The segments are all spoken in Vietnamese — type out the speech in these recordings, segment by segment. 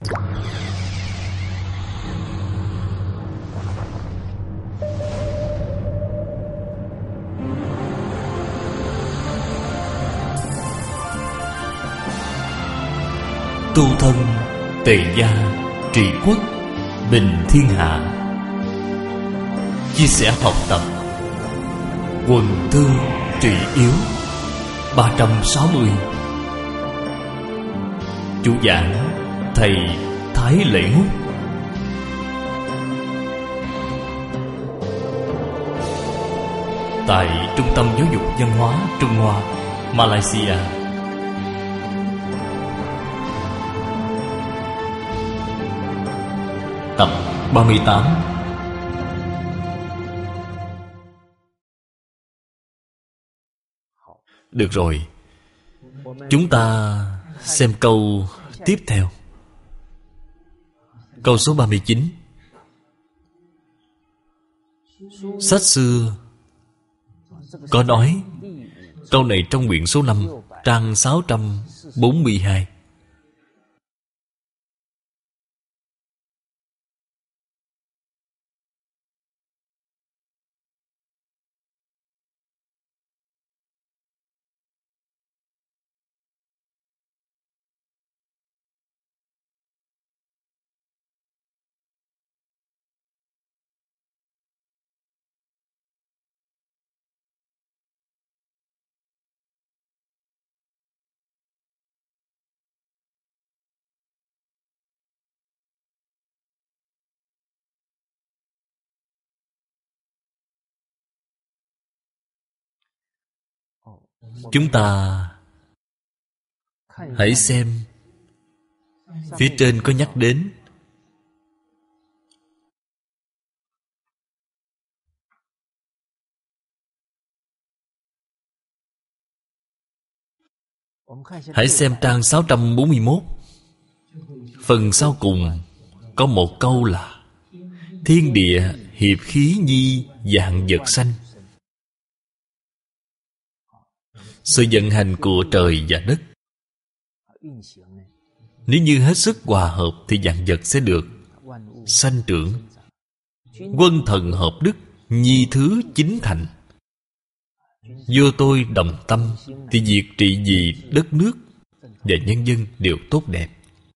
Tu thân tề gia trị quốc bình thiên hạ. Chia sẻ học tập quần thương trị yếu 360. Chủ giảng thầy Thái Lễ Ngúc. Tại Trung tâm Giáo dục Văn hóa Trung Hoa, Malaysia. Tập 38. Được rồi, chúng ta xem câu tiếp theo. Câu số 39. Sách xưa có nói, câu này trong quyển số 5, trang 642. Chúng ta hãy xem phía trên có nhắc đến hãy xem trang 641. Phần sau cùng có một câu là: thiên địa hiệp khí nhi vạn vật sanh. Sự vận hành của trời và đất, nếu như hết sức hòa hợp thì vạn vật sẽ được sanh trưởng. Quân thần hợp đức, nhi thứ chính thành. Vô tôi đồng tâm thì việc trị vì đất nước và nhân dân đều tốt đẹp.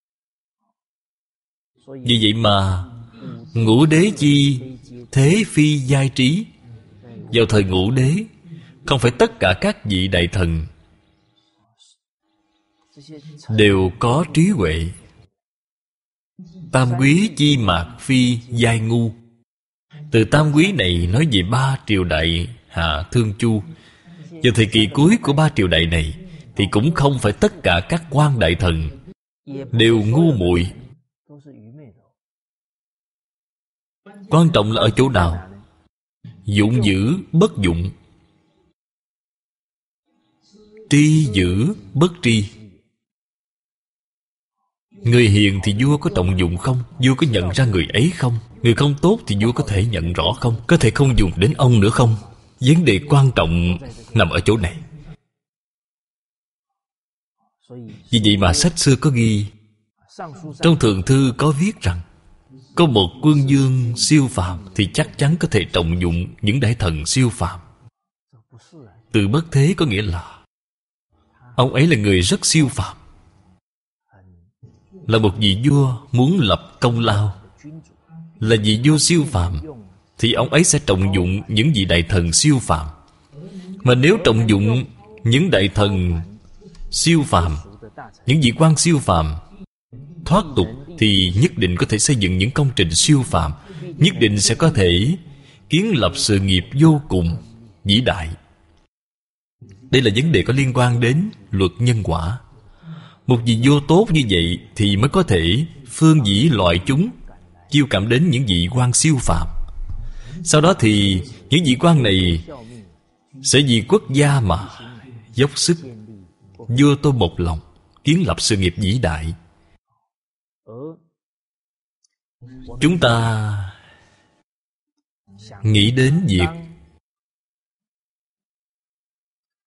Vì vậy mà ngũ đế chi thế phi giai trí. Vào thời ngũ đế, không phải tất cả các vị đại thần đều có trí huệ. Tam quý chi mạc phi giai ngu. Từ tam quý này nói về 3 triều đại Hạ Thương Chu. Vào thời kỳ cuối của 3 triều đại này thì cũng không phải tất cả các quan đại thần đều ngu muội. Quan trọng là ở chỗ nào? Dụng dữ bất dụng, tri dữ bất tri. Người hiền thì vua có trọng dụng không? Vua có nhận ra người ấy không? Người không tốt thì vua có thể nhận rõ không? Có thể không dùng đến ông nữa không? Vấn đề quan trọng nằm ở chỗ này. Vì vậy mà sách xưa có ghi, trong Thượng Thư có viết rằng có một quân vương siêu phàm thì chắc chắn có thể trọng dụng những đại thần siêu phàm. Từ bất thế có nghĩa là ông ấy là người rất siêu phàm, là một vị vua muốn lập công lao, là vị vua siêu phàm, thì ông ấy sẽ trọng dụng những vị đại thần siêu phàm. Mà nếu trọng dụng những đại thần siêu phàm, những vị quan siêu phàm thoát tục, thì nhất định có thể xây dựng những công trình siêu phàm, nhất định sẽ có thể kiến lập sự nghiệp vô cùng vĩ đại. Đây là vấn đề có liên quan đến luật nhân quả. Một vị vua tốt như vậy thì mới có thể phương dĩ loại chúng, chiêu cảm đến những vị quan siêu phàm. Sau đó thì những vị quan này sẽ vì quốc gia mà dốc sức. Vua tôi một lòng kiến lập sự nghiệp vĩ đại. Chúng ta nghĩ đến việc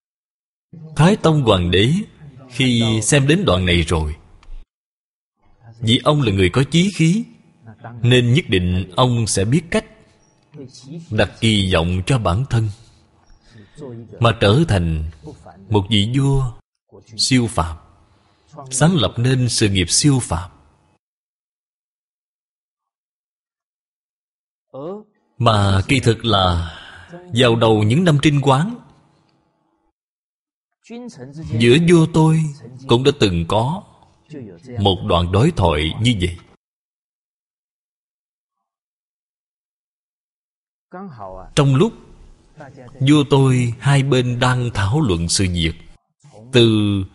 Thái Tông Hoàng đế khi xem đến đoạn này rồi, Vì ông là người có chí khí, nên nhất định ông sẽ biết cách đặt kỳ vọng cho bản thân, mà trở thành một vị vua siêu phàm, sáng lập nên sự nghiệp siêu phàm. Mà kỳ thực là vào đầu những năm Trinh Quán, giữa vua tôi cũng đã từng có một đoạn đối thoại như vậy. Trong lúc vua tôi hai bên đang thảo luận sự việc, từ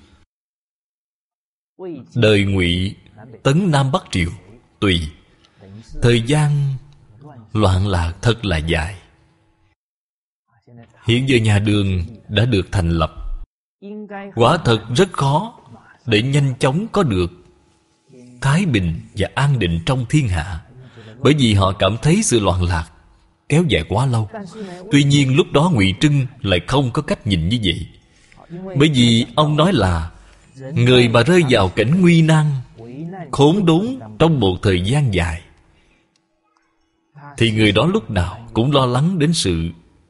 đời Ngụy, Tấn, Nam, Bắc Triều tùy, thời gian loạn lạc thật là dài. Hiện giờ nhà Đường đã được thành lập, quả thật rất khó để nhanh chóng có được thái bình và an định trong thiên hạ, bởi vì họ cảm thấy sự loạn lạc kéo dài quá lâu. Tuy nhiên lúc đó Ngụy Trưng lại không có cách nhìn như vậy, bởi vì ông nói là người mà rơi vào cảnh nguy nan, khốn đốn trong một thời gian dài, thì người đó lúc nào cũng lo lắng đến sự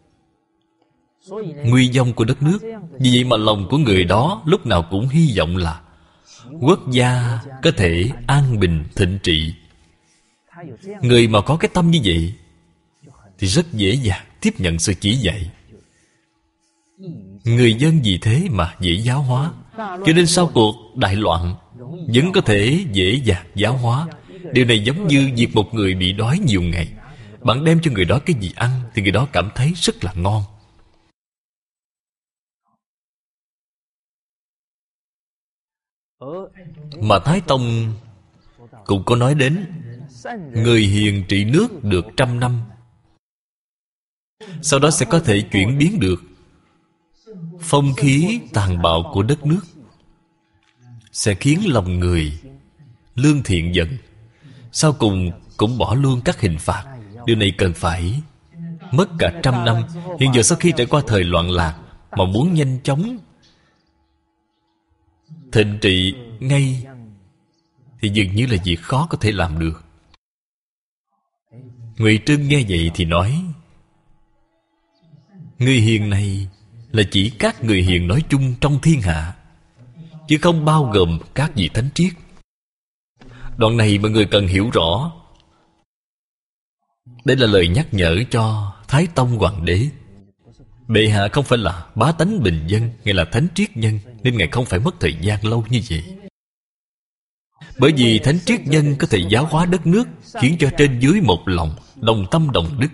nguy vong của đất nước. Vì vậy mà lòng của người đó lúc nào cũng hy vọng là quốc gia có thể an bình thịnh trị. Người mà có cái tâm như vậy thì rất dễ dàng tiếp nhận sự chỉ dạy. Người dân vì thế mà dễ giáo hóa, cho nên sau cuộc đại loạn vẫn có thể dễ dàng giáo hóa. Điều này giống như việc một người bị đói nhiều ngày, bạn đem cho người đó cái gì ăn thì người đó cảm thấy rất là ngon. Mà Thái Tông cũng có nói đến người hiền trị nước được 100 năm, sau đó sẽ có thể chuyển biến được phong khí tàn bạo của đất nước, sẽ khiến lòng người lương thiện dần, sau cùng cũng bỏ luôn các hình phạt. Điều này cần phải mất cả 100 năm. Hiện giờ sau khi trải qua thời loạn lạc mà muốn nhanh chóng thịnh trị ngay thì dường như là việc khó có thể làm được. Ngụy Trưng nghe vậy thì nói, người hiền này là chỉ các người hiền nói chung trong thiên hạ, chứ không bao gồm các vị thánh triết. Đoạn này mọi người cần hiểu rõ. Đây là lời nhắc nhở cho Thái Tông Hoàng đế. Bệ hạ không phải là bá tánh bình dân, Ngài là thánh triết nhân, nên Ngài không phải mất thời gian lâu như vậy. Bởi vì thánh triết nhân có thể giáo hóa đất nước, khiến cho trên dưới một lòng, đồng tâm đồng đức.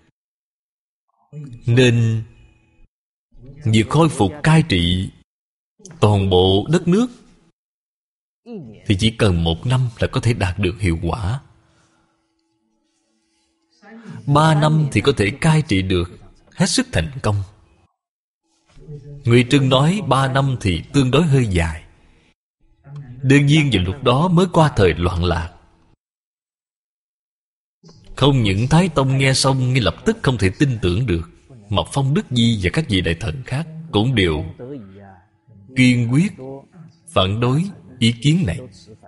Nên việc khôi phục cai trị toàn bộ đất nước thì chỉ cần 1 năm là có thể đạt được hiệu quả. 3 năm thì có thể cai trị được hết sức thành công. Ngụy Trưng nói 3 năm thì tương đối hơi dài. Đương nhiên vào lúc đó mới qua thời loạn lạc. Không những Thái Tông nghe xong ngay lập tức không thể tin tưởng được, mà Phong Đức Di và các vị đại thần khác cũng đều kiên quyết phản đối ý kiến này.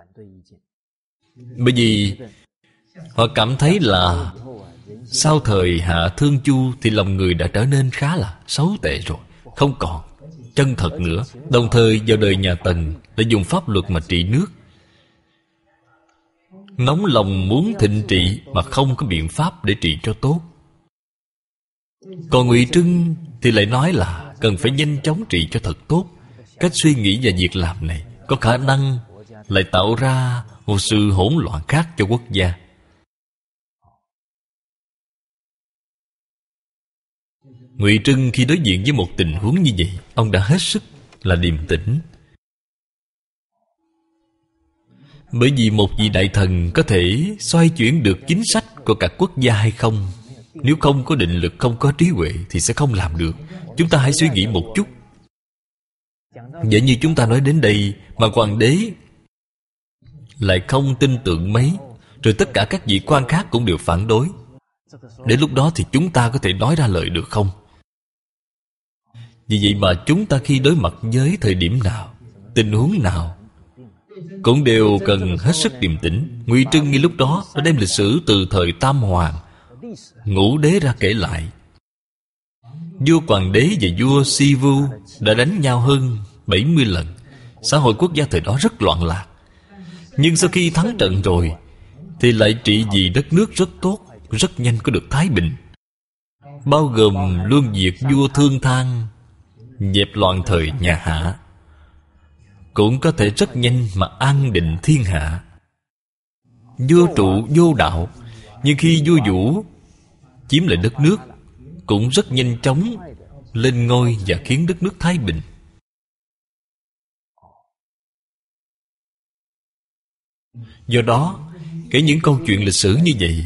Bởi vì họ cảm thấy là sau thời Hạ Thương Chu thì lòng người đã trở nên khá là xấu tệ rồi, không còn chân thật nữa. Đồng thời vào đời nhà Tần đã dùng pháp luật mà trị nước, nóng lòng muốn thịnh trị mà không có biện pháp để trị cho tốt. Còn Ngụy Trưng thì lại nói là cần phải nhanh chóng trị cho thật tốt. Cách suy nghĩ và việc làm này có khả năng lại tạo ra một sự hỗn loạn khác cho quốc gia. Ngụy Trưng khi đối diện với một tình huống như vậy, ông đã hết sức là điềm tĩnh. Bởi vì một vị đại thần có thể xoay chuyển được chính sách của cả quốc gia hay không, nếu không có định lực, không có trí huệ thì sẽ không làm được. Chúng ta hãy suy nghĩ một chút. Vậy như chúng ta nói đến đây mà hoàng đế lại không tin tưởng mấy, rồi tất cả các vị quan khác cũng đều phản đối, đến lúc đó thì chúng ta có thể nói ra lời được không? Vì vậy mà chúng ta khi đối mặt với thời điểm nào, tình huống nào cũng đều cần hết sức điềm tĩnh. Ngụy Trưng ngay lúc đó đã đem lịch sử từ thời Tam Hoàng, Ngũ Đế ra kể lại. Vua Hoàng đế và vua Si Vu đã đánh nhau hơn 70 lần. Xã hội quốc gia thời đó rất loạn lạc. Nhưng sau khi thắng trận rồi thì lại trị vì đất nước rất tốt, rất nhanh có được thái bình, bao gồm luôn việc vua Thương Thang dẹp loạn thời nhà Hạ, cũng có thể rất nhanh mà an định thiên hạ. Vua trụ vô đạo, nhưng khi vua Vũ chiếm lại đất nước, cũng rất nhanh chóng lên ngôi và khiến đất nước thái bình. Do đó, kể những câu chuyện lịch sử như vậy,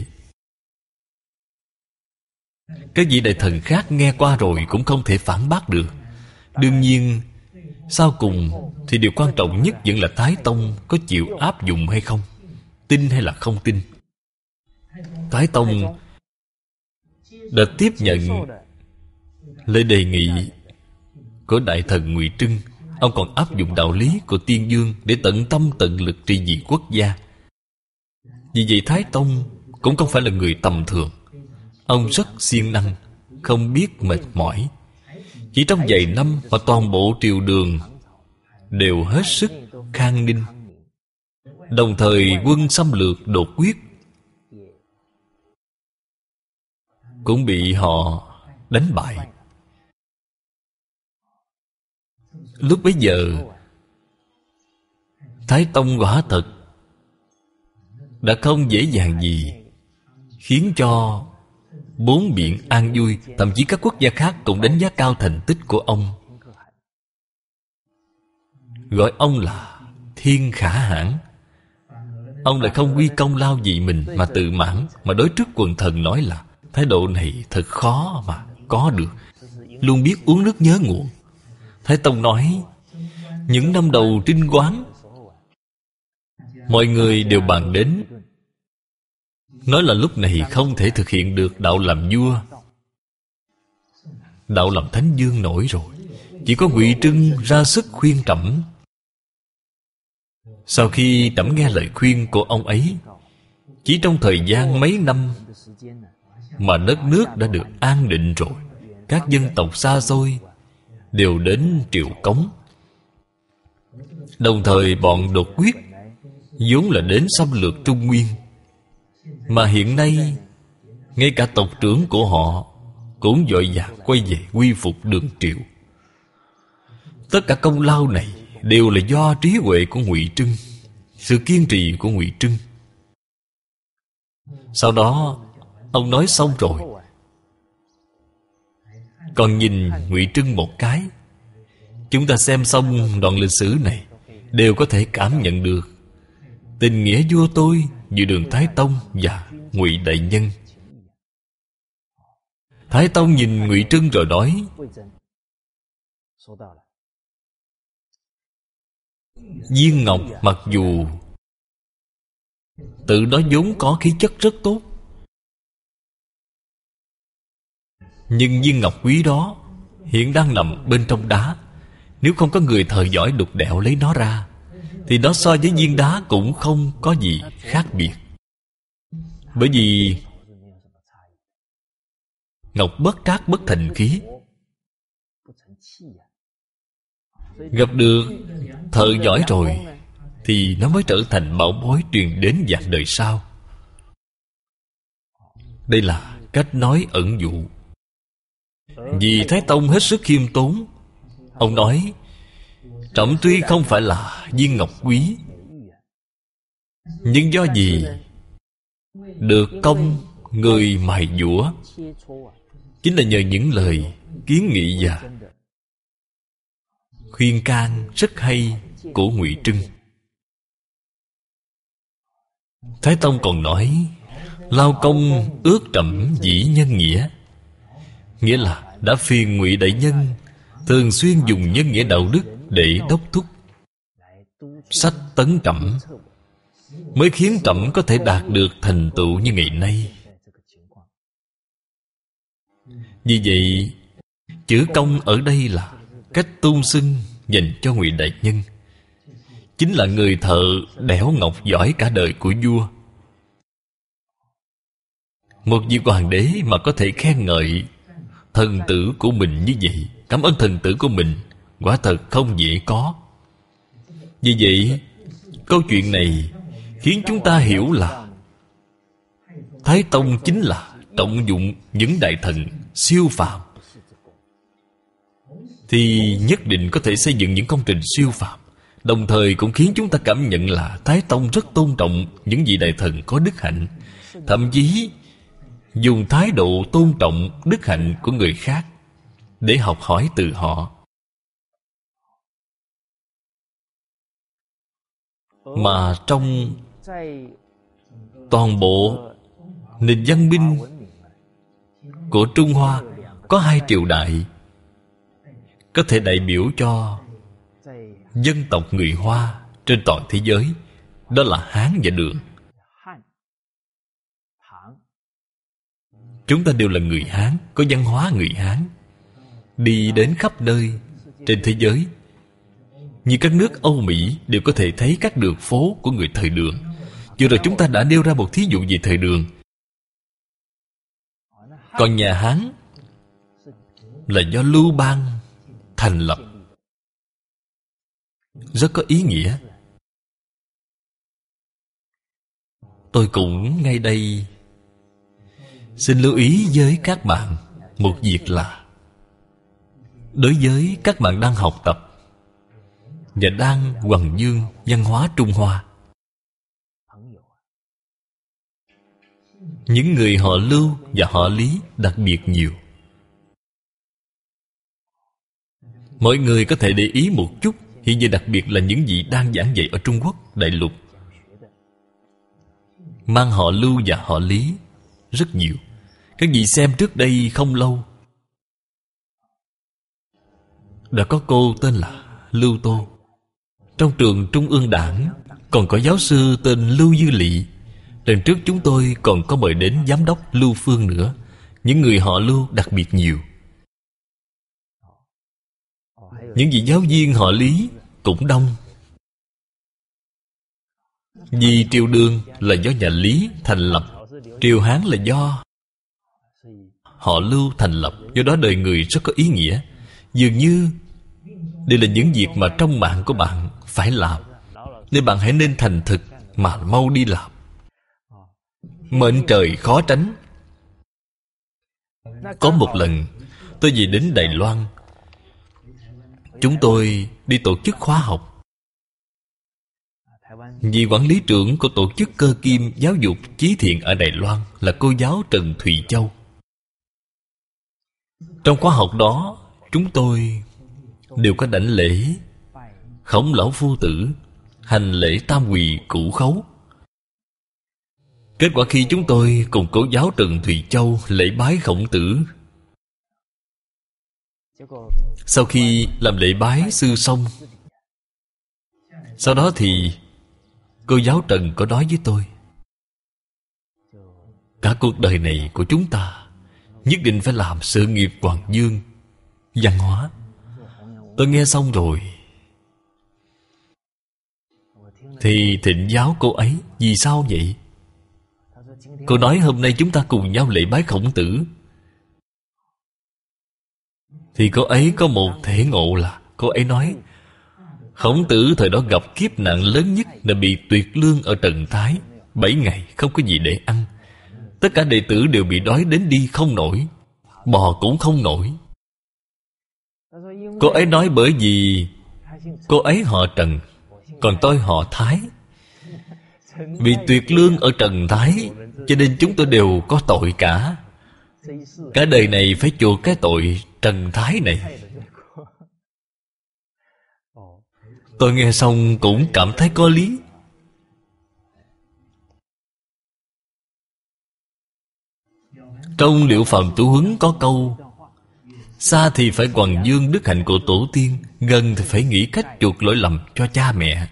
các vị đại thần khác nghe qua rồi cũng không thể phản bác được. Đương nhiên, sau cùng thì điều quan trọng nhất vẫn là Thái Tông có chịu áp dụng hay không, tin hay là không tin. Thái Tông đã tiếp nhận lời đề nghị của đại thần Ngụy Trưng. Ông còn áp dụng đạo lý của Tiên Dương để tận tâm tận lực trị vì quốc gia. Vì vậy Thái Tông cũng không phải là người tầm thường. Ông rất siêng năng, không biết mệt mỏi. Chỉ trong vài năm mà toàn bộ triều đường đều hết sức khang ninh. Đồng thời quân xâm lược đột quyết cũng bị họ đánh bại. Lúc bấy giờ Thái Tông quả thật đã không dễ dàng gì khiến cho bốn biển an vui. Thậm chí các quốc gia khác cũng đánh giá cao thành tích của ông, gọi ông là thiên khả hãn. Ông lại không quy công lao gì mình mà tự mãn, mà đối trước quần thần nói là thái độ này thật khó mà có được, luôn biết uống nước nhớ nguồn. Thái Tông nói, những năm đầu trinh quán, mọi người đều bàn đến, nói là lúc này không thể thực hiện được đạo làm vua, đạo làm thánh vương nổi rồi. Chỉ có Ngụy Trưng ra sức khuyên trẫm. Sau khi trẫm nghe lời khuyên của ông ấy, chỉ trong thời gian mấy năm mà đất nước đã được an định rồi. Các dân tộc xa xôi đều đến triều cống. Đồng thời bọn đột quyết vốn là đến xâm lược Trung Nguyên, mà hiện nay ngay cả tộc trưởng của họ cũng vội vàng quay về quy phục đường triều. Tất cả công lao này đều là do trí huệ của Ngụy Trưng, sự kiên trì của Ngụy Trưng. Sau đó ông nói xong rồi, còn nhìn Ngụy Trưng một cái. Chúng ta xem xong đoạn lịch sử này đều có thể cảm nhận được tình nghĩa vua tôi giữa Đường Thái Tông và Ngụy Đại Nhân. Thái Tông nhìn Ngụy Trưng rồi nói, Viên Ngọc mặc dù tự nó vốn có khí chất rất tốt, nhưng viên ngọc quý đó hiện đang nằm bên trong đá. Nếu không có người thợ giỏi đục đẽo lấy nó ra, thì nó so với viên đá cũng không có gì khác biệt. Bởi vì ngọc bất trác bất thành khí. Gặp được thợ giỏi rồi thì nó mới trở thành bảo bối truyền đến vạn đời sau. Đây là cách nói ẩn dụ. Vì Thái Tông hết sức khiêm tốn, ông nói, trẫm tuy không phải là viên ngọc quý, nhưng do gì được công người mài dũa, chính là nhờ những lời kiến nghị và khuyên can rất hay của Ngụy Trưng. Thái Tông còn nói, lao công ước trẫm dĩ nhân nghĩa, nghĩa là đã phiền Ngụy Đại Nhân thường xuyên dùng nhân nghĩa đạo đức để đốc thúc, sách tấn trẫm, mới khiến trẫm có thể đạt được thành tựu như ngày nay. Vì vậy, chữ công ở đây là cách tôn xưng dành cho Ngụy Đại Nhân. chính là người thợ đẽo ngọc giỏi cả đời của vua. Một vị hoàng đế mà có thể khen ngợi thần tử của mình như vậy, cảm ơn thần tử của mình, quả thật không dễ có. Vì vậy, câu chuyện này khiến chúng ta hiểu là Thái Tông chính là trọng dụng những đại thần siêu phàm, thì nhất định có thể xây dựng những công trình siêu phàm. Đồng thời cũng khiến chúng ta cảm nhận là Thái Tông rất tôn trọng những vị đại thần có đức hạnh, thậm chí dùng thái độ tôn trọng đức hạnh của người khác để học hỏi từ họ. Mà trong toàn bộ nền văn minh của Trung Hoa có 2 triều đại có thể đại biểu cho dân tộc người Hoa trên toàn thế giới, đó là Hán và Đường. Chúng ta đều là người Hán, có văn hóa người Hán, đi đến khắp nơi trên thế giới. Như các nước Âu Mỹ đều có thể thấy các đường phố của người thời Đường. Vừa rồi chúng ta đã nêu ra một thí dụ về thời Đường. Còn nhà Hán là do Lưu Bang thành lập, rất có ý nghĩa. Tôi cũng ngay đây xin lưu ý với các bạn một việc là, đối với các bạn đang học tập và đang hoằng dương văn hóa Trung Hoa, những người họ Lưu và họ Lý đặc biệt nhiều. Mọi người có thể để ý một chút, hiện giờ đặc biệt là những vị đang giảng dạy ở Trung Quốc đại lục, mang họ Lưu và họ Lý rất nhiều. Các vị xem trước đây không lâu đã có cô tên là Lưu Tô. Trong trường Trung ương Đảng còn có giáo sư tên Lưu Dư Lị. Lần trước chúng tôi còn có mời đến giám đốc Lưu Phương nữa. Những người họ Lưu đặc biệt nhiều. Những vị giáo viên họ Lý cũng đông. Vì triều Đường là do nhà Lý thành lập, triều Hán là do họ Lưu thành lập. Do đó đời người rất có ý nghĩa. Dường như đây là những việc mà trong mạng của bạn phải làm, nên bạn hãy nên thành thực mà mau đi làm. Mệnh trời khó tránh. Có một lần tôi về đến Đài Loan, chúng tôi đi tổ chức khóa học. Vị quản lý trưởng của tổ chức Cơ Kim Giáo dục Chí Thiện ở Đài Loan là cô giáo Trần Thùy Châu. Trong khóa học đó, chúng tôi đều có đảnh lễ Khổng Lão Phu Tử, hành lễ tam quỳ cửu khấu. Kết quả khi chúng tôi cùng cô giáo Trần Thùy Châu lễ bái Khổng Tử, sau khi làm lễ bái sư xong, sau đó thì cô giáo Trần có nói với tôi, cả cuộc đời này của chúng ta nhất định phải làm sự nghiệp hoàng dương văn hóa. Tôi nghe xong rồi thì thỉnh giáo cô ấy, vì sao vậy? Cô nói hôm nay chúng ta cùng nhau lễ bái Khổng Tử. Thì cô ấy có một thể ngộ là, cô ấy nói Khổng Tử thời đó gặp kiếp nạn lớn nhất là bị tuyệt lương ở Trần Thái, 7 ngày không có gì để ăn. Tất cả đệ tử đều bị đói đến đi không nổi, bò cũng không nổi. Cô ấy nói bởi vì cô ấy họ Trần, còn tôi họ Thái. Vì tuyệt lương ở Trần Thái, cho nên chúng tôi đều có tội cả. Cả đời này phải chuộc cái tội Trần Thái này. Tôi nghe xong cũng cảm thấy có lý. Trong Liệu Phàm Tú Huấn có câu: xa thì phải hoằng dương đức hạnh của tổ tiên, gần thì phải nghĩ cách chuộc lỗi lầm cho cha mẹ.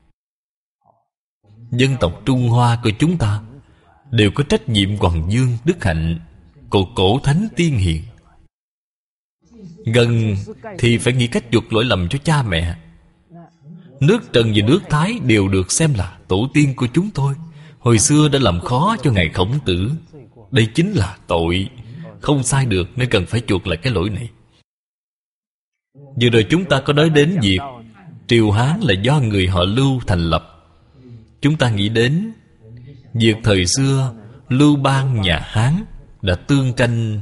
Dân tộc Trung Hoa của chúng ta đều có trách nhiệm hoằng dương đức hạnh của cổ thánh tiên hiền. Gần thì phải nghĩ cách chuộc lỗi lầm cho cha mẹ. Nước Trần và nước Thái đều được xem là tổ tiên của chúng tôi. Hồi xưa đã làm khó cho Ngài Khổng Tử. Đây chính là tội, không sai được, nên cần phải chuộc lại cái lỗi này. Vừa rồi chúng ta có nói đến việc Triều Hán là do người họ Lưu thành lập. Chúng ta nghĩ đến việc thời xưa Lưu Bang nhà Hán đã tương tranh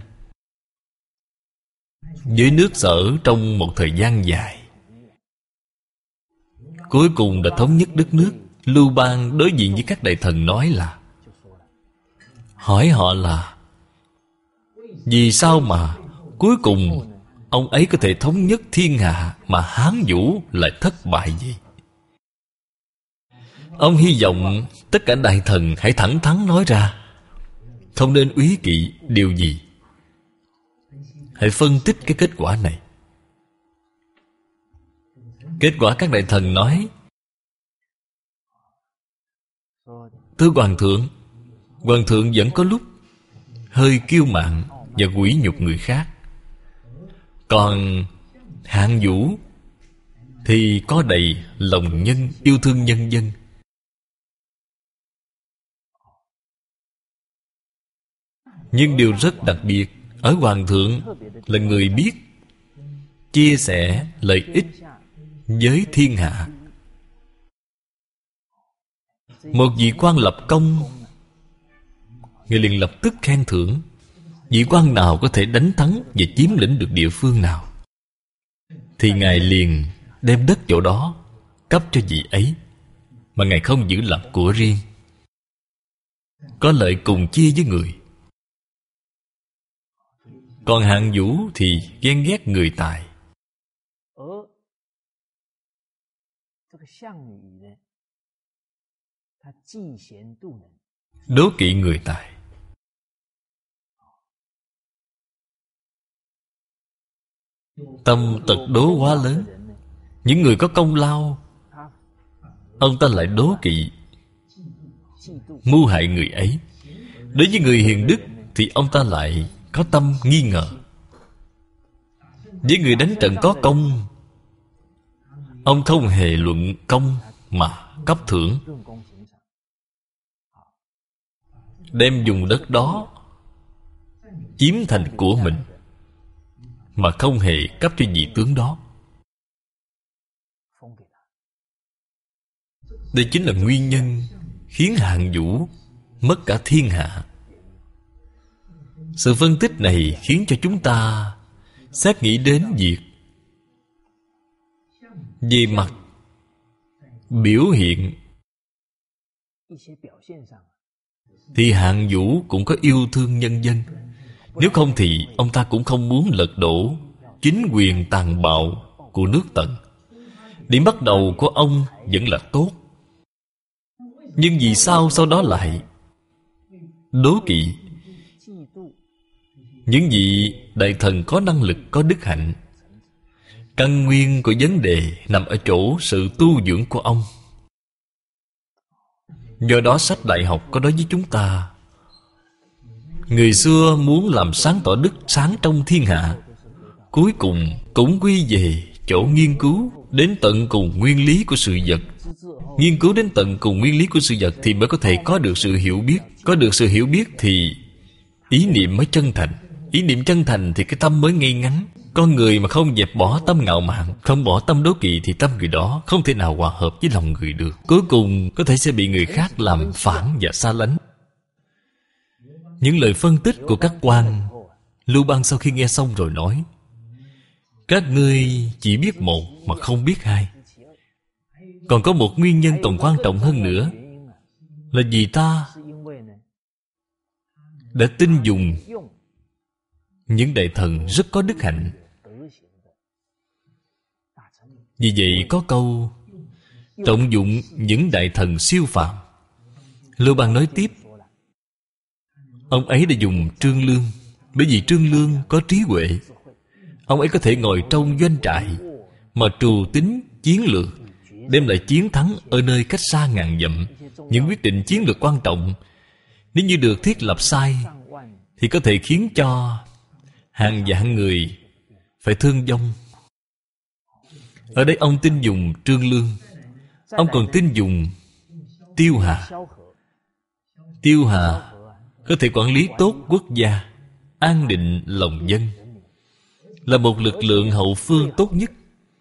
với nước Sở trong một thời gian dài. Cuối cùng đã thống nhất đất nước. Lưu Bang đối diện với các đại thần nói là, hỏi họ là vì sao mà cuối cùng ông ấy có thể thống nhất thiên hạ mà Hán Vũ lại thất bại vậy? Ông hy vọng tất cả đại thần hãy thẳng thắn nói ra, không nên úy kỵ điều gì. Hãy phân tích cái kết quả này. Kết quả các đại thần nói, thưa Hoàng thượng, Hoàng thượng vẫn có lúc hơi kiêu mạn và quỷ nhục người khác. Còn Hạng Vũ thì có đầy lòng nhân, yêu thương nhân dân. Nhưng điều rất đặc biệt ở Hoàng thượng là người biết chia sẻ lợi ích với thiên hạ. Một vị quan lập công, người liền lập tức khen thưởng. Vị quan nào có thể đánh thắng và chiếm lĩnh được địa phương nào thì Ngài liền đem đất chỗ đó cấp cho vị ấy, mà Ngài không giữ làm của riêng. Có lợi cùng chia với người. Còn Hạng Vũ thì ghen ghét người tài. Đố kỵ người tài. Tâm tật đố quá lớn. Những người có công lao ông ta lại đố kỵ, mưu hại người ấy. Đối với người hiền đức thì ông ta lại có tâm nghi ngờ. Với người đánh trận có công, ông không hề luận công mà cấp thưởng, đem dùng đất đó chiếm thành của mình, mà không hề cấp cho vị tướng đó. Đây chính là nguyên nhân khiến Hạng Vũ mất cả thiên hạ. Sự phân tích này khiến cho chúng ta xét nghĩ đến việc về mặt biểu hiện thì Hạng Vũ cũng có yêu thương nhân dân. Nếu không thì ông ta cũng không muốn lật đổ chính quyền tàn bạo của nước Tần. Điểm bắt đầu của ông vẫn là tốt, nhưng vì sao sau đó lại đố kỵ những vị đại thần có năng lực, có đức hạnh? Căn nguyên của vấn đề nằm ở chỗ sự tu dưỡng của ông. Do đó sách đại học có nói với chúng ta, người xưa muốn làm sáng tỏ đức sáng trong thiên hạ, cuối cùng cũng quy về chỗ nghiên cứu đến tận cùng nguyên lý của sự vật. Nghiên cứu đến tận cùng nguyên lý của sự vật thì mới có thể có được sự hiểu biết. Có được sự hiểu biết thì ý niệm mới chân thành. Ý niệm chân thành thì cái tâm mới ngay ngắn. Con người mà không dẹp bỏ tâm ngạo mạn, không bỏ tâm đố kỵ thì tâm người đó không thể nào hòa hợp với lòng người được. Cuối cùng có thể sẽ bị người khác làm phản và xa lánh. Những lời phân tích của các quan, Lưu Bang sau khi nghe xong rồi nói, các ngươi chỉ biết một mà không biết hai. Còn có một nguyên nhân còn quan trọng hơn nữa, là vì ta đã tin dùng những đại thần rất có đức hạnh. Vì vậy có câu trọng dụng những đại thần siêu phàm. Lưu Bang nói tiếp, ông ấy đã dùng Trương Lương, bởi vì Trương Lương có trí huệ. Ông ấy có thể ngồi trong doanh trại mà trù tính chiến lược, đem lại chiến thắng ở nơi cách xa ngàn dặm. Những quyết định chiến lược quan trọng, nếu như được thiết lập sai, thì có thể khiến cho hàng vạn người phải thương vong. Ở đây ông tin dùng Trương Lương. Ông còn tin dùng Tiêu Hà. Tiêu Hà có thể quản lý tốt quốc gia, an định lòng dân, là một lực lượng hậu phương tốt nhất.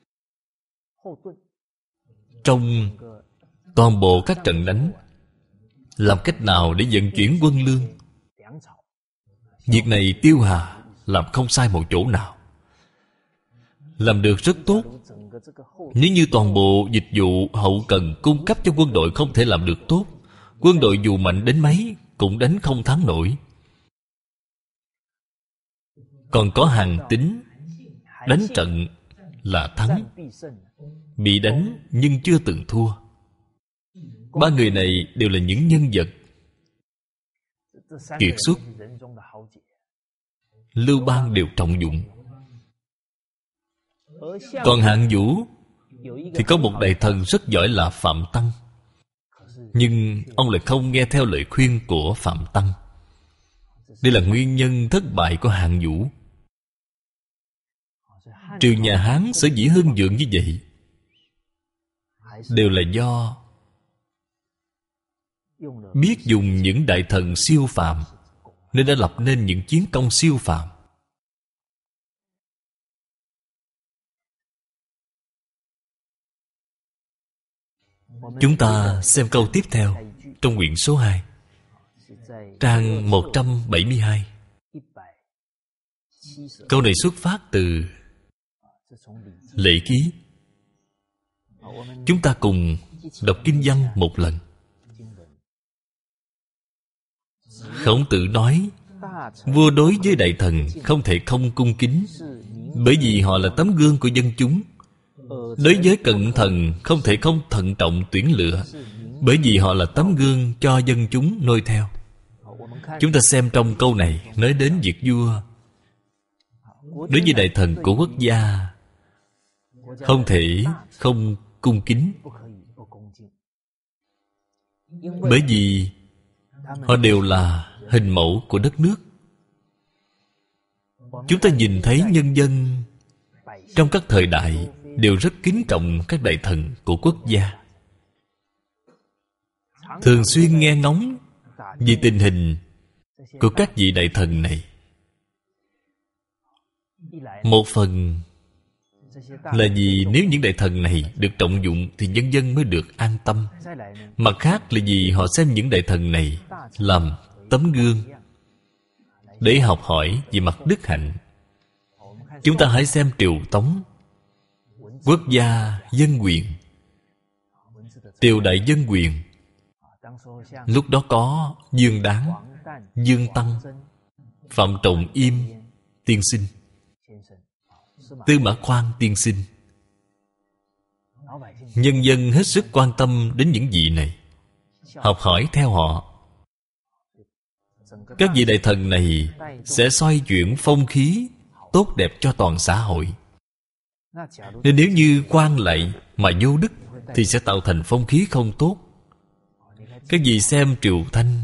Trong toàn bộ các trận đánh, làm cách nào để vận chuyển quân lương? Việc này Tiêu Hà làm không sai một chỗ nào, làm được rất tốt. Nếu như toàn bộ dịch vụ hậu cần cung cấp cho quân đội không thể làm được tốt, quân đội dù mạnh đến mấy cũng đánh không thắng nổi. Còn có Hàn Tín, đánh trận là thắng, bị đánh nhưng chưa từng thua. Ba người này đều là những nhân vật kiệt xuất, Lưu Bang đều trọng dụng. Còn Hạng Vũ thì có một đại thần rất giỏi là Phạm Tăng, nhưng ông lại không nghe theo lời khuyên của Phạm Tăng. Đây là nguyên nhân thất bại của Hạng Vũ. Triều nhà Hán sở dĩ hưng vượng như vậy đều là do biết dùng những đại thần siêu phàm, nên đã lập nên những chiến công siêu phàm. Chúng ta xem câu tiếp theo trong quyển số 2, trang 172. Câu này xuất phát từ Lễ Ký. Chúng ta cùng đọc kinh văn một lần. Khổng Tử nói, vua đối với đại thần không thể không cung kính, bởi vì họ là tấm gương của dân chúng. Đối với cận thần không thể không thận trọng tuyển lựa, bởi vì họ là tấm gương cho dân chúng noi theo. Chúng ta xem trong câu này nói đến việc vua đối với đại thần của quốc gia không thể không cung kính, bởi vì họ đều là hình mẫu của đất nước. Chúng ta nhìn thấy nhân dân trong các thời đại đều rất kính trọng các đại thần của quốc gia, thường xuyên nghe ngóng về tình hình của các vị đại thần này. Một phần là vì nếu những đại thần này được trọng dụng thì nhân dân mới được an tâm. Mặt khác là vì họ xem những đại thần này làm tấm gương để học hỏi về mặt đức hạnh. Chúng ta hãy xem Triều Tống, quốc gia dân quyền, triều đại dân quyền. Lúc đó có Dương Đáng, Dương Tăng, Phạm Trọng Im tiên sinh, Tư Mã Khoan tiên sinh. Nhân dân hết sức quan tâm đến những vị này, học hỏi theo họ. Các vị đại thần này sẽ xoay chuyển phong khí tốt đẹp cho toàn xã hội. Nên nếu như quan lại mà vô đức thì sẽ tạo thành phong khí không tốt. Các vị xem Triều Thanh,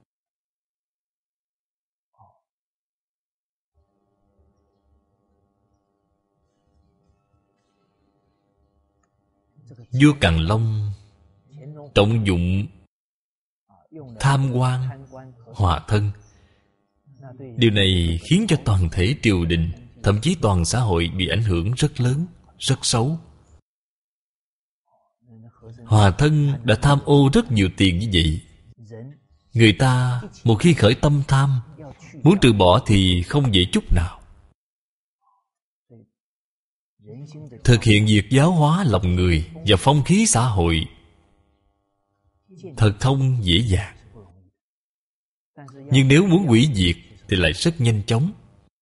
vua Càn Long trọng dụng tham quan, hòa thân. Điều này khiến cho toàn thể triều đình, thậm chí toàn xã hội bị ảnh hưởng rất lớn, rất xấu. Hòa thân đã tham ô rất nhiều tiền như vậy. Người ta một khi khởi tâm tham, muốn trừ bỏ thì không dễ chút nào. Thực hiện việc giáo hóa lòng người và phong khí xã hội thật không dễ dàng. Nhưng nếu muốn hủy diệt thì lại rất nhanh chóng.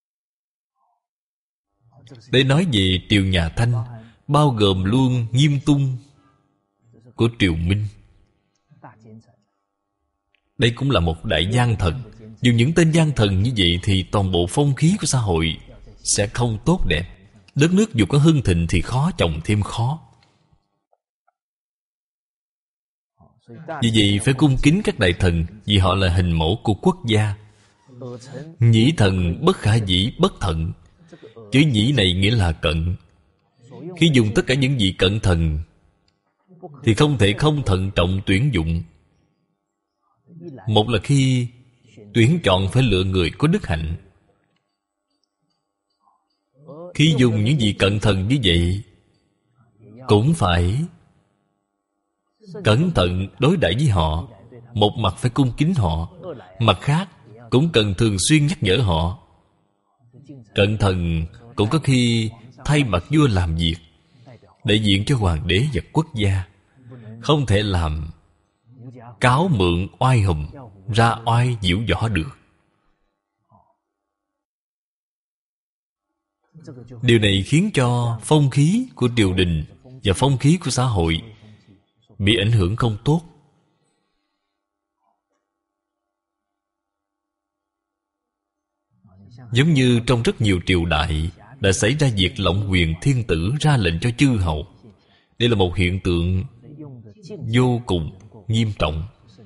Để nói về triều nhà Thanh, bao gồm luôn Nghiêm Tung của triều Minh. Đây cũng là một đại gian thần. Dù những tên gian thần như vậy thì toàn bộ phong khí của xã hội sẽ không tốt đẹp. Đất nước dù có hưng thịnh thì khó chồng thêm khó. Vì vậy phải cung kính các đại thần, vì họ là hình mẫu của quốc gia. Nhĩ thần bất khả dĩ bất thận. Chữ nhĩ này nghĩa là cận. Khi dùng tất cả những vị cận thần thì không thể không thận trọng tuyển dụng. Một là khi tuyển chọn phải lựa người có đức hạnh. Khi dùng những gì cẩn thận như vậy, cũng phải cẩn thận đối đãi với họ. Một mặt phải cung kính họ, mặt khác cũng cần thường xuyên nhắc nhở họ. Cẩn thận cũng có khi thay mặt vua làm việc, đại diện cho hoàng đế và quốc gia. Không thể làm cáo mượn oai hùng, ra oai diễu võ được. Điều này khiến cho phong khí của triều đình và phong khí của xã hội bị ảnh hưởng không tốt. Giống như trong rất nhiều triều đại đã xảy ra việc lộng quyền thiên tử ra lệnh cho chư hầu. Đây là một hiện tượng vô cùng nghiêm trọng.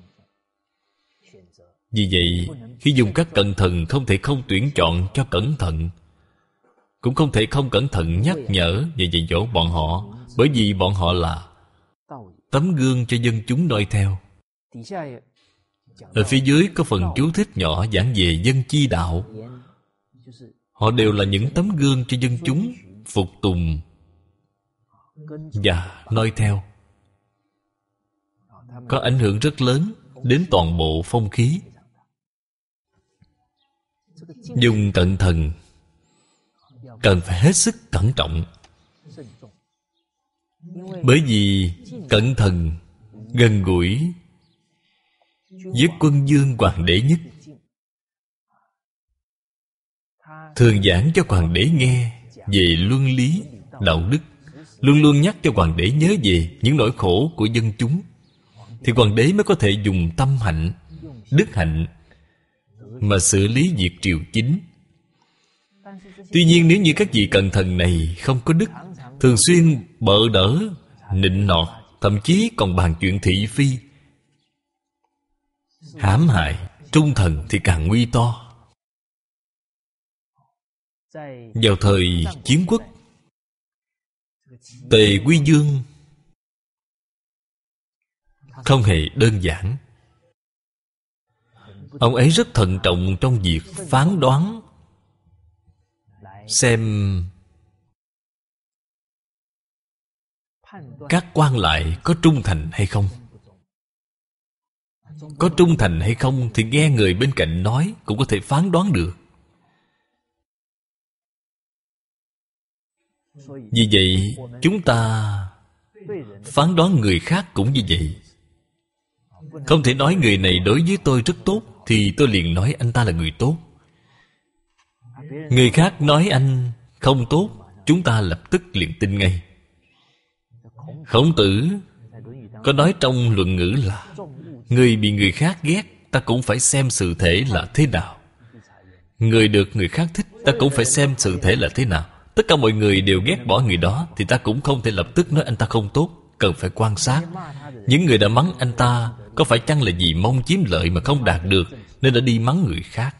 Vì vậy, khi dùng các cẩn thận không thể không tuyển chọn cho cẩn thận, cũng không thể không cẩn thận nhắc nhở và dạy dỗ bọn họ, bởi vì bọn họ là tấm gương cho dân chúng noi theo. Ở phía dưới có phần chú thích nhỏ giảng về dân chi đạo. Họ đều là những tấm gương cho dân chúng phục tùng và noi theo, có ảnh hưởng rất lớn đến toàn bộ phong khí. Dùng cẩn thận cần phải hết sức cẩn trọng, bởi vì cẩn thận gần gũi với quân vương hoàng đế nhất. Thường giảng cho hoàng đế nghe về luân lý, đạo đức, luôn luôn nhắc cho hoàng đế nhớ về những nỗi khổ của dân chúng, thì hoàng đế mới có thể dùng tâm hạnh, đức hạnh mà xử lý việc triều chính. Tuy nhiên nếu như các vị cẩn thận này không có đức, thường xuyên bợ đỡ, nịnh nọt, thậm chí còn bàn chuyện thị phi, hãm hại trung thần, thì càng nguy to. Vào thời Chiến Quốc, Tề Quy Dương không hề đơn giản. Ông ấy rất thận trọng trong việc phán đoán, xem các quan lại có trung thành hay không. Có trung thành hay không thì nghe người bên cạnh nói cũng có thể phán đoán được. Vì vậy chúng ta phán đoán người khác cũng như vậy. Không thể nói người này đối với tôi rất tốt thì tôi liền nói anh ta là người tốt. Người khác nói anh không tốt, chúng ta lập tức liền tin ngay. Khổng Tử có nói trong Luận Ngữ là người bị người khác ghét, ta cũng phải xem sự thể là thế nào. Người được người khác thích, ta cũng phải xem sự thể là thế nào. Tất cả mọi người đều ghét bỏ người đó thì ta cũng không thể lập tức nói anh ta không tốt. Cần phải quan sát. Những người đã mắng anh ta có phải chăng là vì mong chiếm lợi mà không đạt được nên đã đi mắng người khác?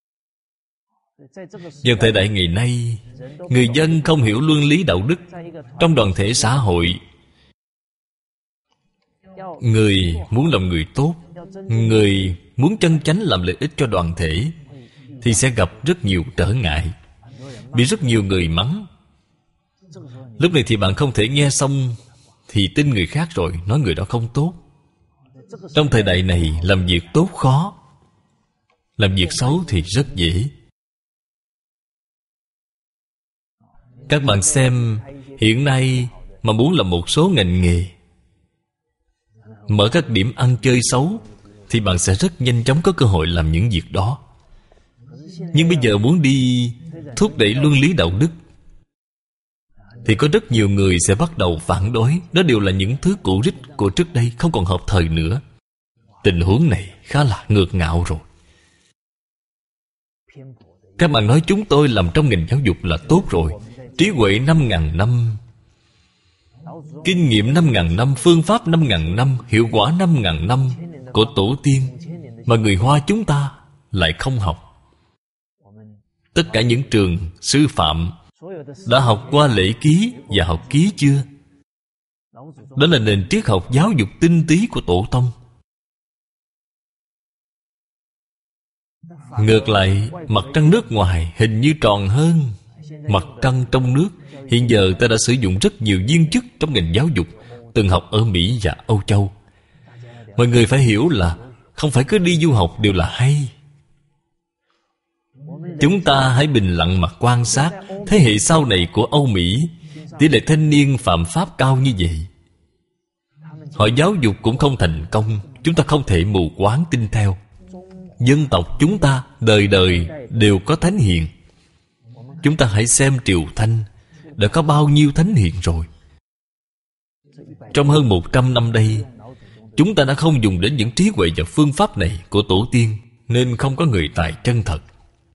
Vào thời đại ngày nay, người dân không hiểu luân lý đạo đức. Trong đoàn thể xã hội, người muốn làm người tốt, người muốn chân chánh làm lợi ích cho đoàn thể, thì sẽ gặp rất nhiều trở ngại, bị rất nhiều người mắng. Lúc này thì bạn không thể nghe xong thì tin người khác rồi nói người đó không tốt. Trong thời đại này, làm việc tốt khó, làm việc xấu thì rất dễ. Các bạn xem, hiện nay mà muốn làm một số ngành nghề, mở các điểm ăn chơi xấu, thì bạn sẽ rất nhanh chóng có cơ hội làm những việc đó. Nhưng bây giờ muốn đi thúc đẩy luân lý đạo đức, thì có rất nhiều người sẽ bắt đầu phản đối. Đó đều là những thứ cũ rích của trước đây, không còn hợp thời nữa. Tình huống này khá là ngược ngạo rồi. Các bạn nói chúng tôi làm trong ngành giáo dục là tốt rồi. Trí huệ 5.000 năm, kinh nghiệm 5.000 năm, phương pháp 5.000 năm, hiệu quả 5.000 năm của tổ tiên, mà người Hoa chúng ta lại không học. Tất cả những trường sư phạm đã học qua lễ ký và học ký chưa? Đó là nền triết học giáo dục tinh túy của Tổ tông. Ngược lại, mặt trăng nước ngoài hình như tròn hơn mặt trăng trong nước. Hiện giờ ta đã sử dụng rất nhiều viên chức trong ngành giáo dục từng học ở Mỹ và Âu Châu. Mọi người phải hiểu là không phải cứ đi du học đều là hay. Chúng ta hãy bình lặng mà quan sát thế hệ sau này của Âu Mỹ. Tỷ lệ thanh niên phạm pháp cao như vậy. Họ giáo dục cũng không thành công. Chúng ta không thể mù quáng tin theo. Dân tộc chúng ta đời đời đều có thánh hiền. Chúng ta hãy xem Triều Thanh đã có bao nhiêu thánh hiền rồi. Trong hơn 100 năm đây, chúng ta đã không dùng đến những trí huệ và phương pháp này của tổ tiên, nên không có người tài chân thật.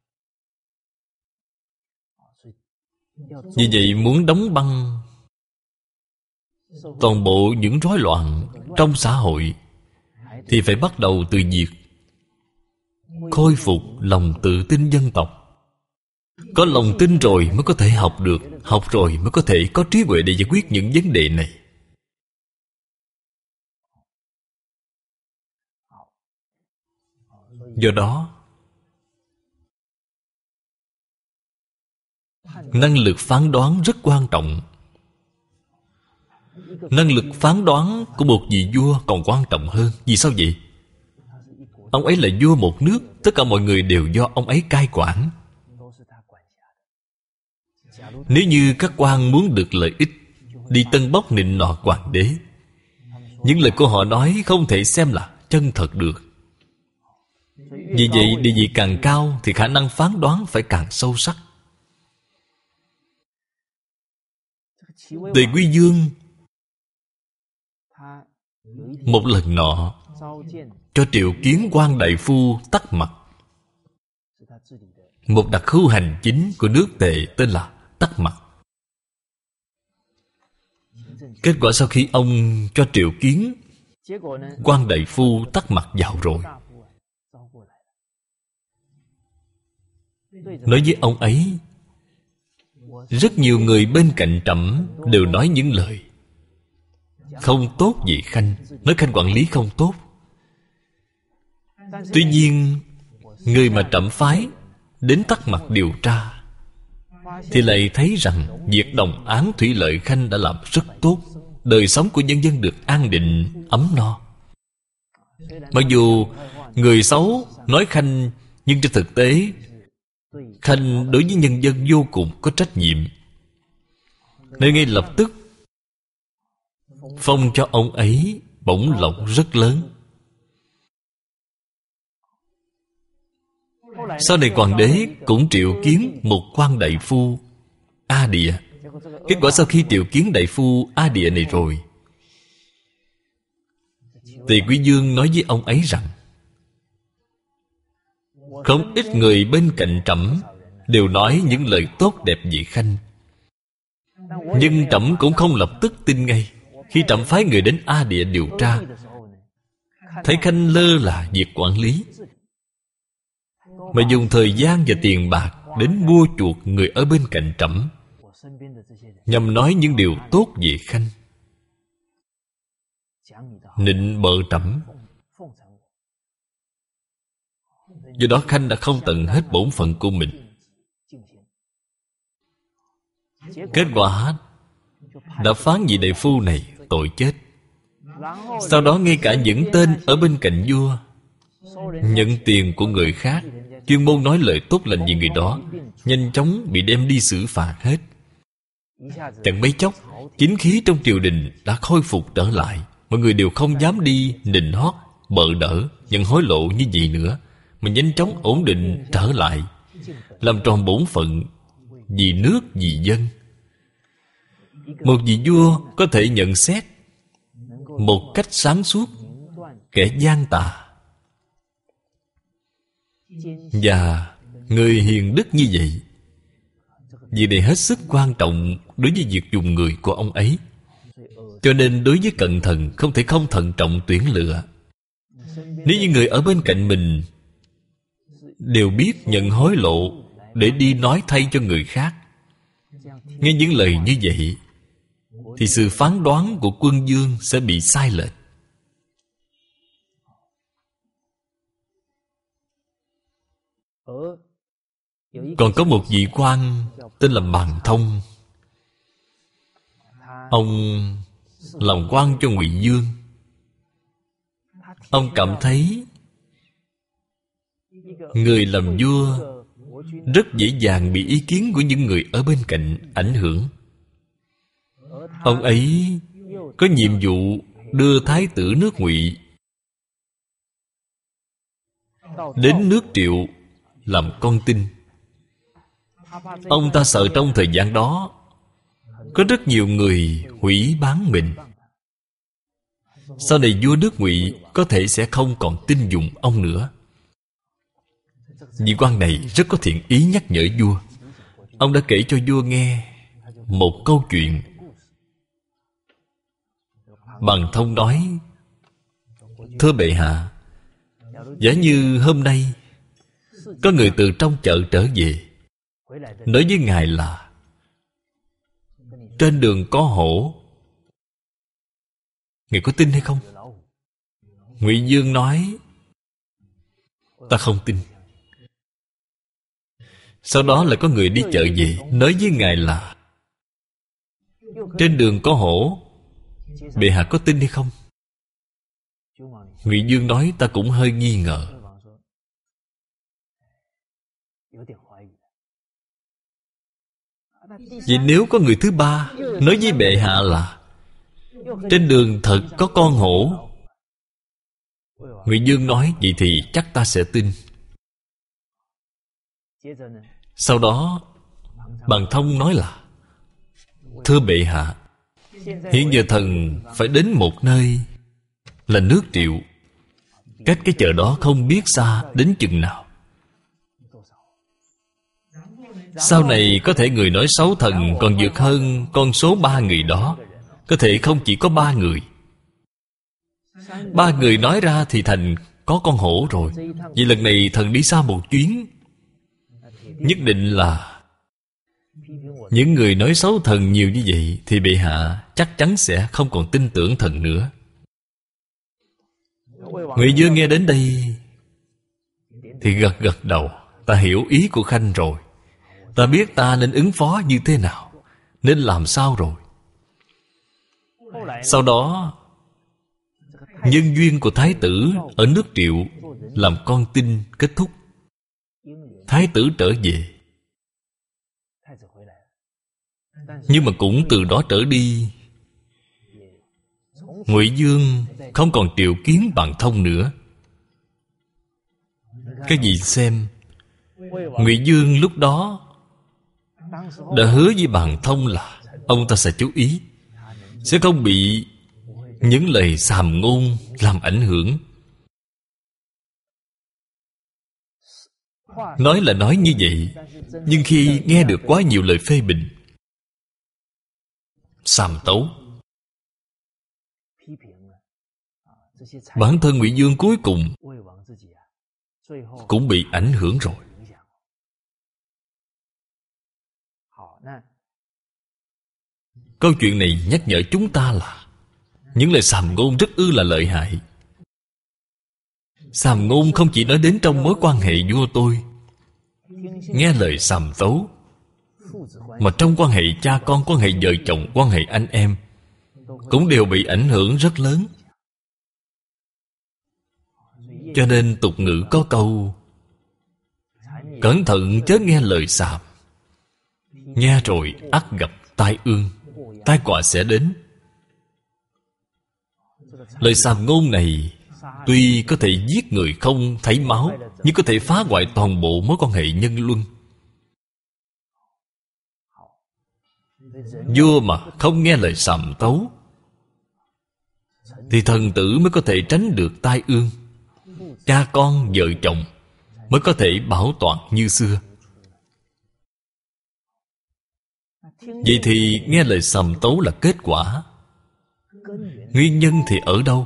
Vì vậy muốn đóng băng toàn bộ những rối loạn trong xã hội thì phải bắt đầu từ việc khôi phục lòng tự tin dân tộc. Có lòng tin rồi mới có thể học được, học rồi mới có thể có trí huệ để giải quyết những vấn đề này. Do đó, năng lực phán đoán rất quan trọng. Năng lực phán đoán của một vị vua còn quan trọng hơn. Vì sao vậy? Ông ấy là vua một nước, tất cả mọi người đều do ông ấy cai quản. Nếu như các quan muốn được lợi ích, đi tân bốc nịnh nọt hoàng đế, những lời của họ nói không thể xem là chân thật được. Vì vậy, địa vị càng cao thì khả năng phán đoán phải càng sâu sắc. Tề Quý Dương một lần nọ cho Triệu Kiến Quan đại phu tắt mặt. Một đặc khu hành chính của nước Tề tên là tắt mặt. Kết quả sau khi ông cho Triệu Kiến Quan đại phu tắt mặt vào rồi, nói với ông ấy, rất nhiều người bên cạnh trẫm đều nói những lời không tốt về Khanh, nói Khanh quản lý không tốt. Tuy nhiên, người mà trẫm phái đến tắt mặt điều tra thì lại thấy rằng việc đồng án thủy lợi Khanh đã làm rất tốt. Đời sống của nhân dân được an định, ấm no. Mặc dù người xấu nói Khanh, nhưng trên thực tế Khanh đối với nhân dân vô cùng có trách nhiệm, nên ngay lập tức phong cho ông ấy bổng lộc rất lớn. Sau này hoàng đế cũng triệu kiến một quan đại phu A Địa. Kết quả sau khi triệu kiến đại phu A Địa này rồi, Tề Quý Dương nói với ông ấy rằng không ít người bên cạnh trẫm đều nói những lời tốt đẹp về Khanh, nhưng trẫm cũng không lập tức tin ngay. Khi trẫm phái người đến A Địa điều tra, thấy Khanh lơ là việc quản lý, mà dùng thời gian và tiền bạc đến mua chuộc người ở bên cạnh trẫm, nhằm nói những điều tốt về Khanh, nịnh bợ trẫm. Do đó Khanh đã không tận hết bổn phận của mình. Kết quả đã phán vị đại phu này tội chết. Sau đó ngay cả những tên ở bên cạnh vua nhận tiền của người khác, chuyên môn nói lời tốt lành về người đó, nhanh chóng bị đem đi xử phạt hết. Chẳng mấy chốc, chính khí trong triều đình đã khôi phục trở lại. Mọi người đều không dám đi nịnh hót, bợ đỡ, nhận hối lộ như vậy nữa, mà nhanh chóng ổn định trở lại, làm tròn bổn phận vì nước vì dân. Một vị vua có thể nhận xét một cách sáng suốt kẻ gian tà, và người hiền đức như vậy. Việc này hết sức quan trọng đối với việc dùng người của ông ấy. Cho nên đối với cận thần không thể không thận trọng tuyển lựa. Nếu như người ở bên cận mình đều biết nhận hối lộ để đi nói thay cho người khác, nghe những lời như vậy thì sự phán đoán của quân vương sẽ bị sai lệch. Còn có một vị quan tên là Bàn Thông. Ông làm quan cho Ngụy Vương. Ông cảm thấy người làm vua rất dễ dàng bị ý kiến của những người ở bên cạnh ảnh hưởng. Ông ấy có nhiệm vụ đưa thái tử nước Ngụy đến nước Triệu làm con tin. Ông ta sợ trong thời gian đó có rất nhiều người hủy bán mình. Sau này vua nước Ngụy có thể sẽ không còn tin dùng ông nữa. Vị quan này rất có thiện ý nhắc nhở vua. Ông đã kể cho vua nghe một câu chuyện. Bàn Thông nói: thưa bệ hạ, giả như hôm nay có người từ trong chợ trở về, nói với ngài là trên đường có hổ, ngài có tin hay không? Ngụy Vương nói: ta không tin. Sau đó lại có người đi chợ về, nói với ngài là trên đường có hổ, bệ hạ có tin hay không? Ngụy Vương nói: ta cũng hơi nghi ngờ. Vì nếu có người thứ ba nói với bệ hạ là trên đường thật có con hổ, Ngụy Vương nói: vậy thì chắc ta sẽ tin. Sau đó Bàn Thông nói là: thưa bệ hạ, hiện giờ thần phải đến một nơi là nước Triệu, cách cái chợ đó không biết xa đến chừng nào. Sau này có thể người nói xấu thần còn vượt hơn con số 3 người đó. Có thể không chỉ có 3 người. 3 người nói ra thì thành có con hổ rồi. Vì lần này thần đi xa một chuyến, nhất định là những người nói xấu thần nhiều như vậy thì bệ hạ chắc chắn sẽ không còn tin tưởng thần nữa. Ngụy Vương nghe đến đây thì gật gật đầu. Ta hiểu ý của Khanh rồi. Ta biết ta nên ứng phó như thế nào, nên làm sao rồi. Sau đó nhân duyên của thái tử ở nước Triệu làm con tin kết thúc. Thái tử trở về, nhưng mà cũng từ đó trở đi, Ngụy Vương không còn triệu kiến Bàn Thông nữa. Cái gì xem, Ngụy Vương lúc đó đã hứa với Bàn Thông là ông ta sẽ chú ý, sẽ không bị những lời sàm ngôn làm ảnh hưởng. Nói là nói như vậy, nhưng khi nghe được quá nhiều lời phê bình, sàm tấu, bản thân Ngụy Vương cuối cùng cũng bị ảnh hưởng rồi. Câu chuyện này nhắc nhở chúng ta là những lời sàm ngôn rất là lợi hại. Sàm ngôn không chỉ nói đến trong mối quan hệ vua tôi, nghe lời sàm tấu, mà trong quan hệ cha con, quan hệ vợ chồng, quan hệ anh em cũng đều bị ảnh hưởng rất lớn. Cho nên tục ngữ có câu: cẩn thận chớ nghe lời sàm, nghe rồi ắt gặp tai ương, tai họa sẽ đến. Lời sàm ngôn này tuy có thể giết người không thấy máu, nhưng có thể phá hoại toàn bộ mối quan hệ nhân luân. Vua mà không nghe lời sàm tấu thì thần tử mới có thể tránh được tai ương, cha con vợ chồng mới có thể bảo toàn như xưa. Vậy thì nghe lời sàm tấu là kết quả. Nguyên nhân thì ở đâu?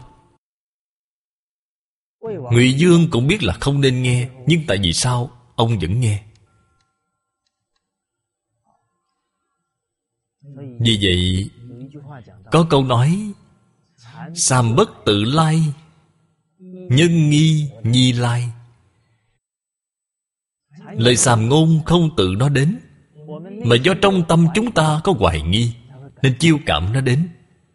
Ngụy Vương cũng biết là không nên nghe, nhưng tại vì sao ông vẫn nghe? Vì vậy Có câu nói: sàm bất tự lai, nhân nghi nhi lai. Lời sàm ngôn không tự nó đến, mà do trong tâm chúng ta có hoài nghi, nên chiêu cảm nó đến.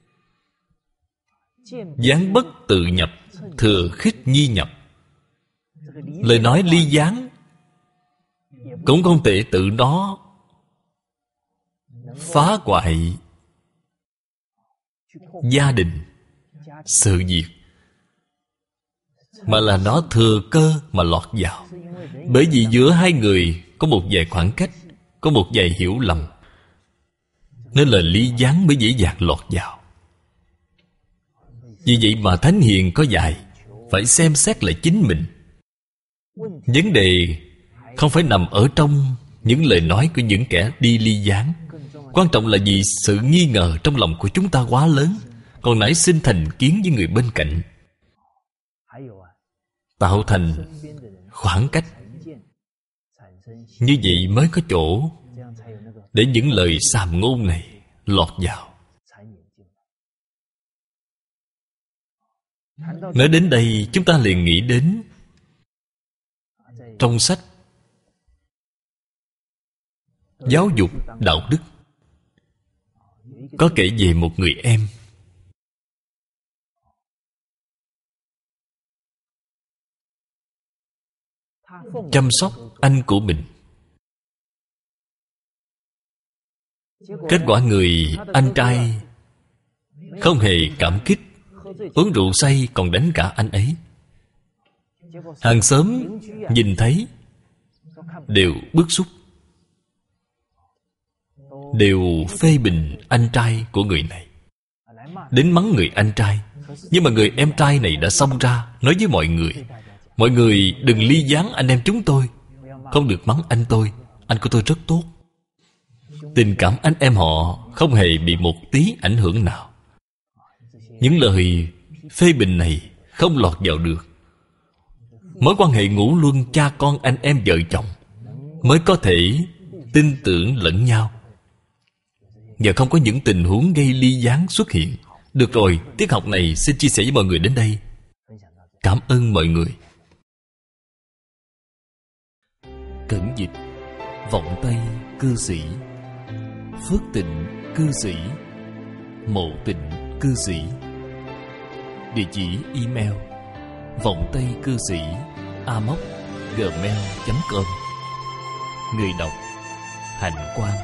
Gián bất tự nhập, thừa khích nhi nhập. Lời nói ly gián cũng không thể tự nó phá hoại gia đình, sự việc, mà là nó thừa cơ mà lọt vào. Bởi vì giữa hai người có một vài khoảng cách, có một vài hiểu lầm, nên là ly gián mới dễ dàng lọt vào. Vì vậy mà Thánh Hiền có dạy phải xem xét lại chính mình. Vấn đề không phải nằm ở trong những lời nói của những kẻ đi ly gián. Quan trọng là vì sự nghi ngờ trong lòng của chúng ta quá lớn, còn nảy sinh thành kiến với người bên cạnh, tạo thành khoảng cách. Như vậy mới có chỗ để những lời sàm ngôn này lọt vào. Nói đến đây, chúng ta liền nghĩ đến trong sách Giáo dục đạo đức có kể về một người em chăm sóc anh của mình. Kết quả người anh trai không hề cảm kích, uống rượu say còn đánh cả anh ấy. Hàng xóm nhìn thấy đều bức xúc, đều phê bình anh trai của người này, đến mắng người anh trai. Nhưng mà người em trai này đã xông ra nói với mọi người: mọi người đừng ly gián anh em chúng tôi, không được mắng anh tôi, anh của tôi rất tốt. Tình cảm anh em họ không hề bị một tí ảnh hưởng nào. Những lời phê bình này không lọt vào được. Mối quan hệ ngũ luân cha con anh em vợ chồng mới có thể tin tưởng lẫn nhau, và không có những tình huống gây ly gián xuất hiện. Được rồi, tiết học này xin chia sẻ với mọi người đến đây. Cảm ơn mọi người. Cẩn dịch: Vọng Tây cư sĩ, Phước Tịnh cư sĩ, Mộ Tịnh cư sĩ. Địa chỉ email: vọng tây cư sĩ amos@gmail.com. Người đọc: Hạnh Quang.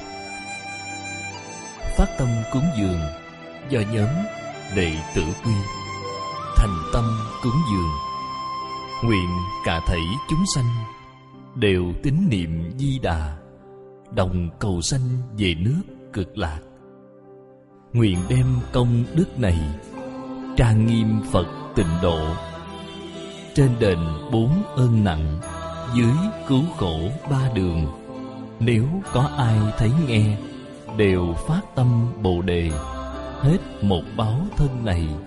Phát tâm cúng dường do nhóm Đệ Tử Quy. Thành tâm cúng dường, nguyện cả thảy chúng sanh đều tín niệm Di Đà, đồng cầu sanh về nước Cực Lạc. Nguyện đem công đức này trang nghiêm Phật Tịnh Độ, trên đền 4 ơn nặng, dưới cứu khổ 3 đường. Nếu có ai thấy nghe, đều phát tâm Bồ Đề, hết một báo thân này